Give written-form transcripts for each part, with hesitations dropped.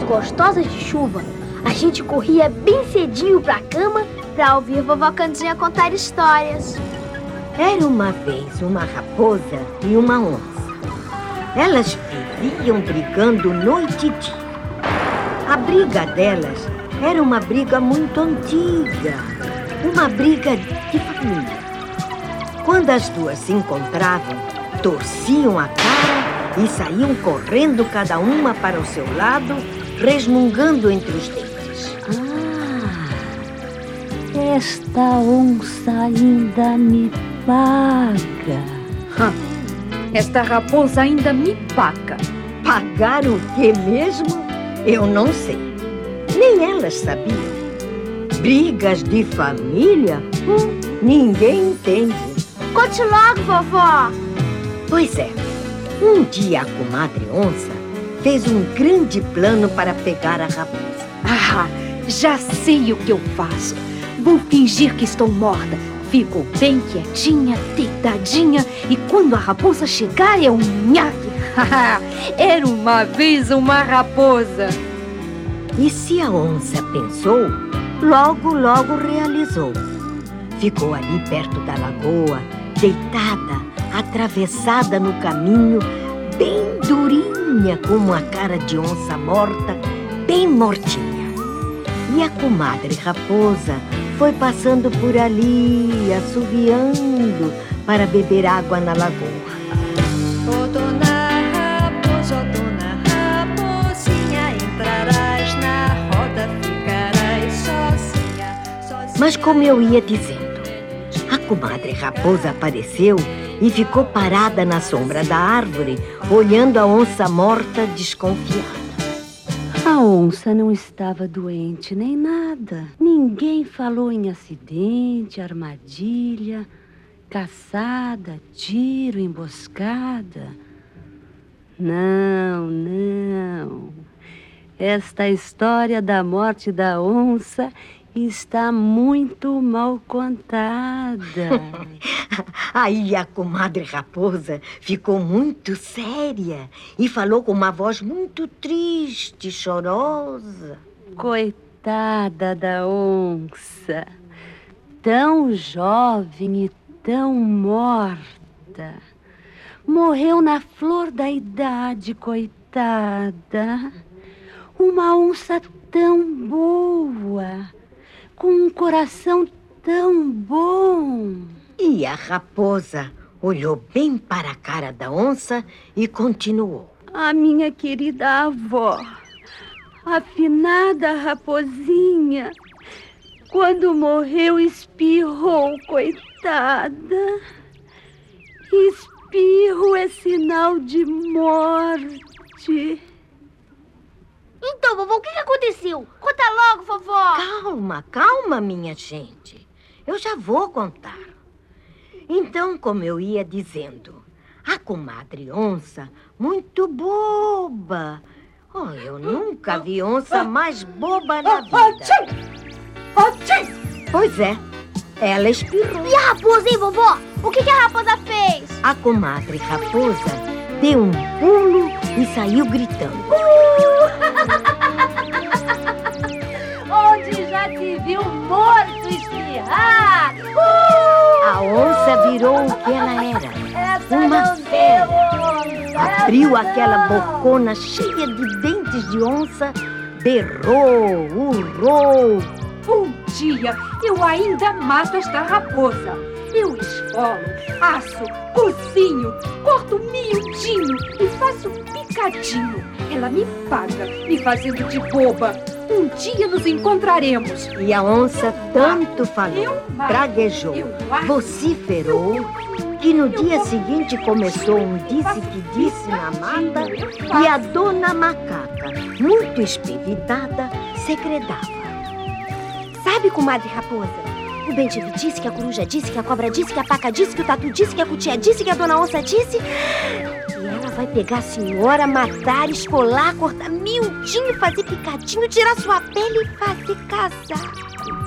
gostosas de chuva, a gente corria bem cedinho pra cama pra ouvir vovó Candinha contar histórias. Era uma vez uma raposa e uma onça. Elas viviam brigando noite e dia. A briga delas era uma briga muito antiga, uma briga de família. Quando as duas se encontravam, torciam a cara e saíam correndo cada uma para o seu lado, resmungando entre os dentes. Esta onça ainda me paga. Esta raposa ainda me paga. Pagar o quê mesmo? Eu não sei. Nem elas sabiam. Brigas de família? Ninguém entende. Conte logo, vovó. Pois é. Um dia a comadre onça fez um grande plano para pegar a raposa. Já sei o que eu faço. Vou fingir que estou morta. Fico bem quietinha, deitadinha, e quando a raposa chegar é um nhaque. Era uma vez uma raposa. E se a onça pensou, logo realizou. Ficou ali perto da lagoa, deitada, atravessada no caminho, bem durinha como a cara de onça morta, bem mortinha. E a comadre raposa foi passando por ali, assoviando para beber água na lagoa. Ô dona raposinha, entrarás na roda, ficarás sozinha. Mas como eu ia dizendo, a comadre raposa apareceu e ficou parada na sombra da árvore, olhando a onça morta desconfiada. A onça não estava doente nem nada. Ninguém falou em acidente, armadilha, caçada, tiro, emboscada. Não. Esta história da morte da onça está muito mal contada. Aí a comadre raposa ficou muito séria e falou com uma voz muito triste, chorosa. Coitada da onça, tão jovem e tão morta. Morreu na flor da idade, coitada. Uma onça tão boa, com um coração tão bom. E a raposa olhou bem para a cara da onça e continuou. A minha querida avó, a finada raposinha, quando morreu espirrou, coitada. Espirro é sinal de morte. Então, vovó, o que aconteceu? Conta logo, vovó. Calma, minha gente. Eu já vou contar. Então, como eu ia dizendo, a comadre onça, muito boba. Eu nunca vi onça mais boba na vida. Pois é, ela espirrou. E a raposa, hein, vovó? O que a raposa fez? A comadre raposa deu um pulo e saiu gritando. Onde já se viu morto espirrar? A onça virou o que ela era, uma fera. Abriu aquela bocona cheia de dentes de onça, berrou, urrou. Um dia eu ainda mato esta raposa. Eu esfolo, asso, cozinho, corto miudinho e faço picadinho. Ela me paga, me fazendo de boba. Um dia nos encontraremos. E a onça tanto falou, praguejou, vociferou, que no dia seguinte começou um disse-que-disse na mata e a dona macaca, muito espiritada, segredava. Sabe, comadre raposa? O bem-te-vi disse, que a coruja disse, que a cobra disse, que a paca disse, que o tatu disse, que a cutia disse, que a dona onça disse. E ela vai pegar a senhora, matar, esfolar, cortar miudinho, fazer picadinho, tirar sua pele e fazer casaco.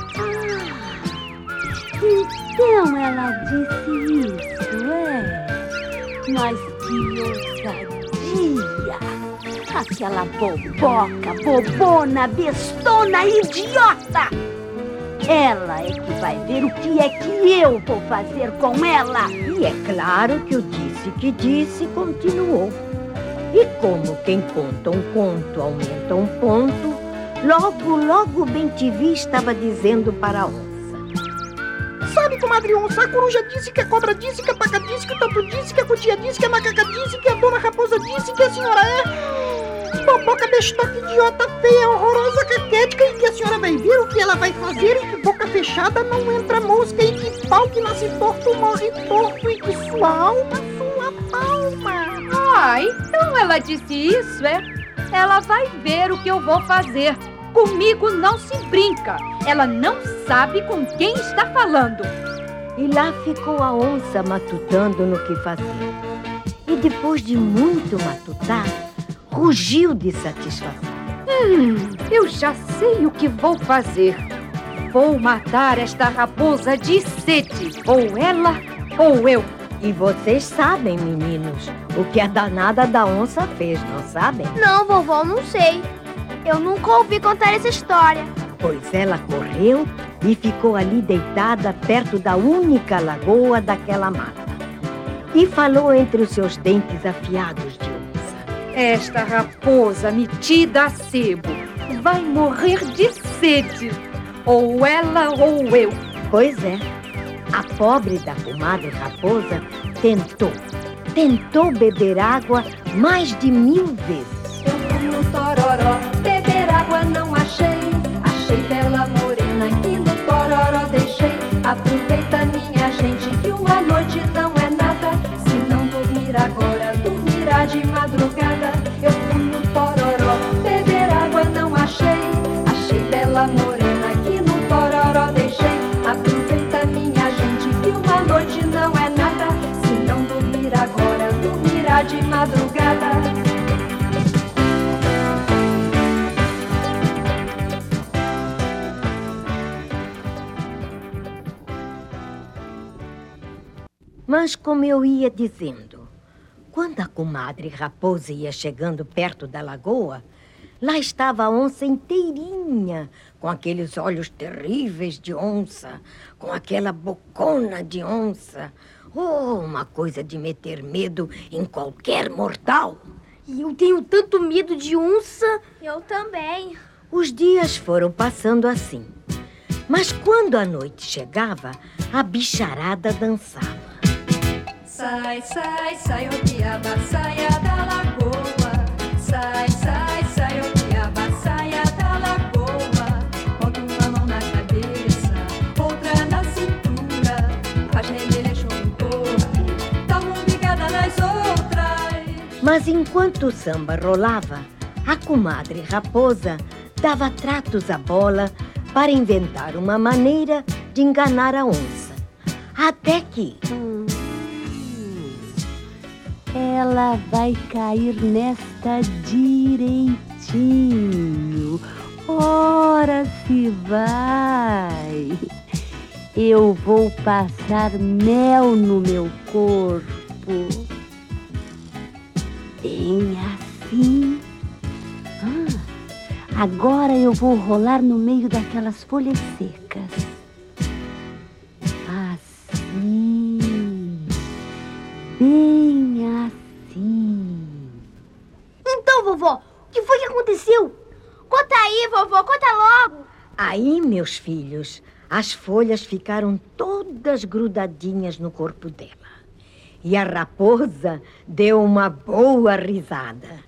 Então ela disse isso, é? Mas que ousadia! Aquela boboca, bobona, bestona, idiota! Ela é que vai ver o que é que eu vou fazer com ela. E é claro que o disse que disse continuou. E como quem conta um conto aumenta um ponto, logo Bem-te-vi estava dizendo para a onça: sabe, comadre onça, a coruja disse, que a cobra disse, que a paca disse, que o tatu disse, que a cutia disse, que a macaca disse, que a dona raposa disse, que a senhora é boboca, bestoca, idiota, feia, horrorosa, caquética, e que a senhora vai ver o que ela vai fazer, e que boca fechada não entra mosca, e que pau que nasce torto morre torto, e que sua alma, sua palma. Ah, então ela disse isso, é? Ela vai ver o que eu vou fazer. Comigo não se brinca. Ela não sabe com quem está falando. E lá ficou a onça matutando no que fazer. E depois de muito matutar, rugiu de satisfação. Eu já sei o que vou fazer. Vou matar esta raposa de sede. Ou ela, ou eu. E vocês sabem, meninos, o que a danada da onça fez, não sabem? Não, vovó, não sei. Eu nunca ouvi contar essa história. Pois ela correu e ficou ali deitada perto da única lagoa daquela mata. E falou entre os seus dentes afiados de onça: esta raposa metida a sebo vai morrer de sede. Ou ela ou eu. Pois é, a pobre da comadre raposa tentou beber água mais de 1000 vezes. Eu fui no Tororó, beber água não achei. Achei bela morena que no Tororó deixei. Aproveita, minha gente, que uma noite não é nada. Se não dormir agora, dormirá de madrugada. Eu fui no Tororó, beber água não achei. Achei bela morena que no Tororó deixei. Aproveita, minha gente, que uma noite não é nada. Se não dormir agora, dormirá de madrugada. Mas como eu ia dizendo, quando a comadre raposa ia chegando perto da lagoa, lá estava a onça inteirinha, com aqueles olhos terríveis de onça, com aquela bocona de onça. Oh, uma coisa de meter medo em qualquer mortal. E eu tenho tanto medo de onça. Eu também. Os dias foram passando assim. Mas quando a noite chegava, a bicharada dançava. Sai, sai, sai, ô diaba, saia da lagoa. Sai, sai, sai, ô diaba, saia da lagoa. Bota uma mão na cabeça, outra na cintura. Faz remeleixo no corpo, dá uma ligada nas outras. Mas enquanto o samba rolava, a comadre raposa dava tratos à bola para inventar uma maneira de enganar a onça. Até que... ela vai cair nesta direitinho. Ora se vai. Eu vou passar mel no meu corpo. Bem assim. Agora eu vou rolar no meio daquelas folhas secas. Assim. Bem assim. Então, vovó, o que foi que aconteceu? Conta aí, vovó, conta logo. Aí, meus filhos, as folhas ficaram todas grudadinhas no corpo dela. E a raposa deu uma boa risada.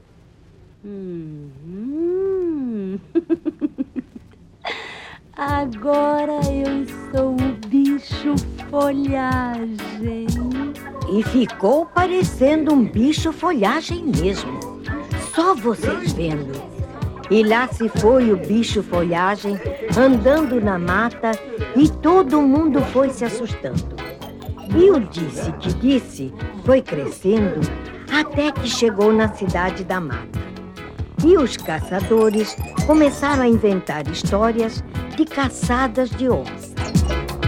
Agora eu sou o bicho folhagem. E ficou parecendo um bicho folhagem mesmo. Só vocês vendo. E lá se foi o bicho folhagem, andando na mata, e todo mundo foi se assustando. E o disse que disse foi crescendo até que chegou na cidade da mata. E os caçadores começaram a inventar histórias de caçadas de onça.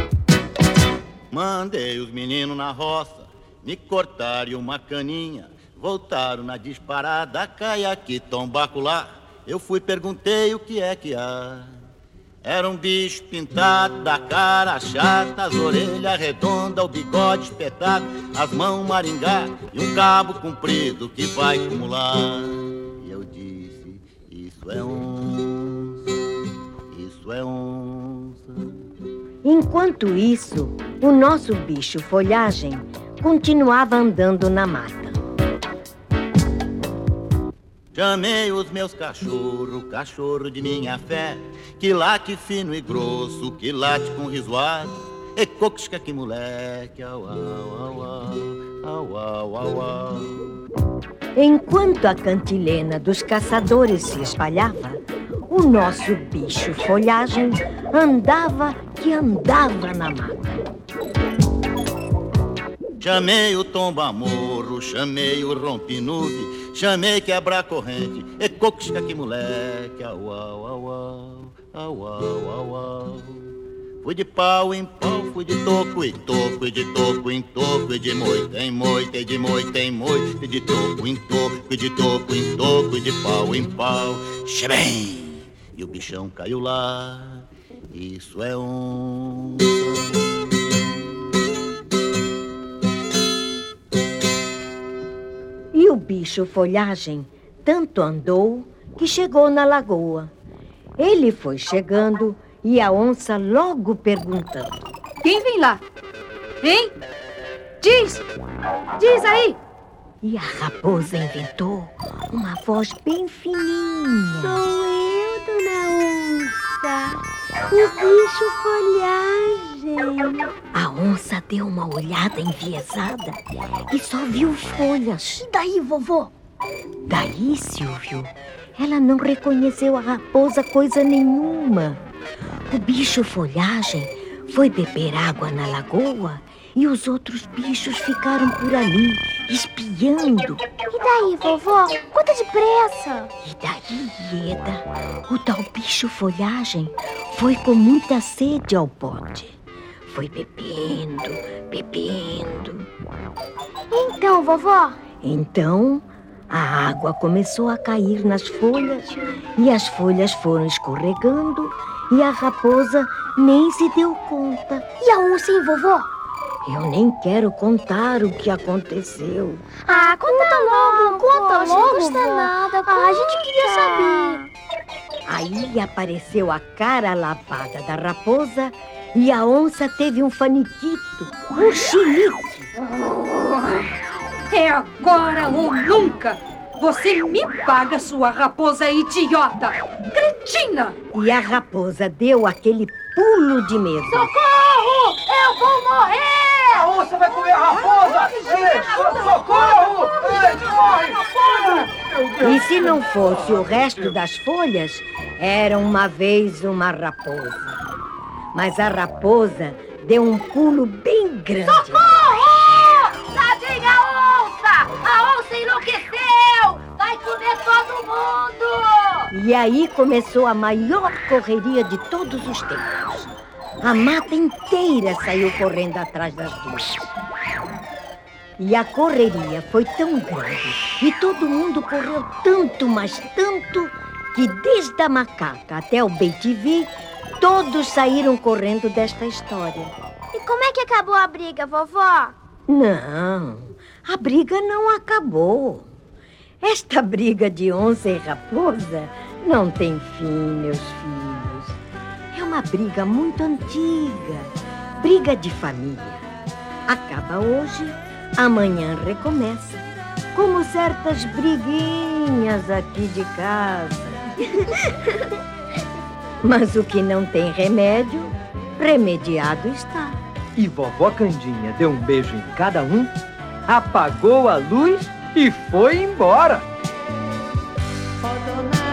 Mandei os meninos na roça me cortarem uma caninha. Voltaram na disparada, cai aqui, tombaco lá. Eu fui, perguntei o que é que há. Era um bicho pintado, da cara chata, as orelhas redondas, o bigode espetado, as mãos maringá e um cabo comprido que vai acumular. E eu disse, isso é onça, isso é onça. Enquanto isso, o nosso bicho folhagem continuava andando na mata. Chamei os meus cachorros, cachorro de minha fé, que late fino e grosso, que late com risoado. E coxca que moleque, au, au, au, au, au, au, au. Enquanto a cantilena dos caçadores se espalhava, o nosso bicho folhagem andava que andava na mata. Chamei o tomba-morro, chamei o rompe-nuvem, chamei quebra-corrente, e coxca que moleque, au, au, au, au, au, au, au. Fui de pau em pau, fui de toco em toco, e de toco em toco, e de moita em moita, e de moita em moita, e de toco em toco, e de toco em toco, e de pau em pau. Xebem! E o bichão caiu lá, isso é onça. E o bicho folhagem tanto andou que chegou na lagoa. Ele foi chegando e a onça logo perguntando: Quem vem lá? Hein? Diz! Diz aí! E a raposa inventou uma voz bem fininha. Sou eu, dona onça, o bicho folhagem. A onça deu uma olhada enviesada e só viu folhas. E daí, vovó? Daí, Silvio, ela não reconheceu a raposa coisa nenhuma. O bicho folhagem foi beber água na lagoa e os outros bichos ficaram por ali, espiando. E daí, vovó? Conta depressa. E daí, Ieda, o tal bicho folhagem foi com muita sede ao pote. Foi bebendo, bebendo. Então, vovó? Então, a água começou a cair nas folhas e as folhas foram escorregando e a raposa nem se deu conta. E a onça, hein, vovó? Eu nem quero contar o que aconteceu. Ah, conta logo, conta logo. Não custa nada, a gente queria saber. Aí apareceu a cara lavada da raposa e a onça teve um faniquito, um chilique. É agora ou nunca! Você me paga, sua raposa idiota! Cretina! E a raposa deu aquele pulo de medo. Socorro! Eu vou morrer! A onça vai comer a raposa! Socorro! Morre! E se não fosse o resto das folhas, era uma vez uma raposa. Mas a raposa deu um pulo bem grande. Socorro! Tadinha onça! A onça enlouqueceu! Vai comer todo mundo! E aí começou a maior correria de todos os tempos. A mata inteira saiu correndo atrás das duas. E a correria foi tão grande e todo mundo correu tanto, mas tanto, que desde a macaca até o bem-te-vi, todos saíram correndo desta história. E como é que acabou a briga, vovó? Não, a briga não acabou. Esta briga de onça e raposa não tem fim, meus filhos. É uma briga muito antiga, briga de família. Acaba hoje, amanhã recomeça, como certas briguinhas aqui de casa. Mas o que não tem remédio, remediado está. E vovó Candinha deu um beijo em cada um, apagou a luz e foi embora. Ó, dona